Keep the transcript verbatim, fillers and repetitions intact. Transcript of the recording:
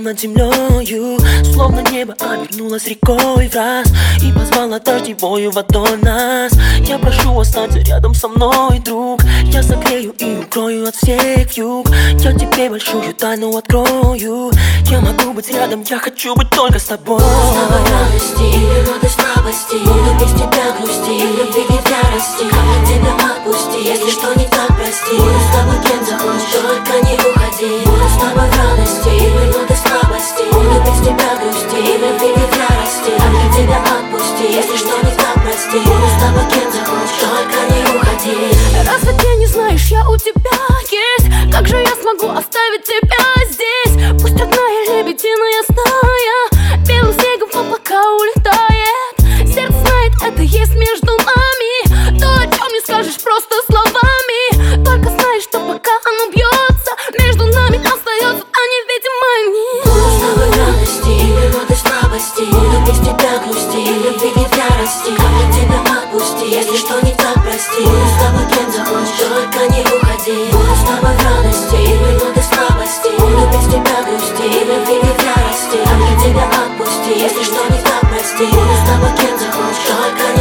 над землею, словно небо обернулось рекой в раз и позвала дождевою водой нас. Я прошу, останься рядом со мной, друг. Я согрею и укрою от всех вьюг. Я тебе большую тайну открою. Я могу быть рядом, я хочу быть только с тобой. Буду с тобой в радости и минуты слабости. Буду без тебя грусти и любви не в ярости. Как тебя отпусти, если что не так, прости. Буду с тобой кем захочешь, только не уходи. Буду с тобой в радости и минуты слабости. Буду без тебя грусти и любви не в ярости. Как тебя отпусти, если что не так, прости. Буду с тобой кем захочешь, только не уходи. Разве ты не знаешь, я у тебя есть? Как же я смогу оставить тебя здесь? Пусть родная лебединая стая белым снегом в облака улетает. Сердце знает, это есть между нами. То, о чем не скажешь просто словами. Только знаешь, что пока оно бьется, между нами остается та невидимая нить. Буду с тобой в радости и минуты слабости. Буду без тебя грусти и любви не в ярости. Как тебя отпусти, если что не так, прости. Буду с тобой кем захочешь, только не уходи. Буду с тобой в радости и минуты слабости. Буду без тебя грусти и любви не в ярости. Как тебя отпусти, если что не так, прости. Буду с тобой кем захочешь, только не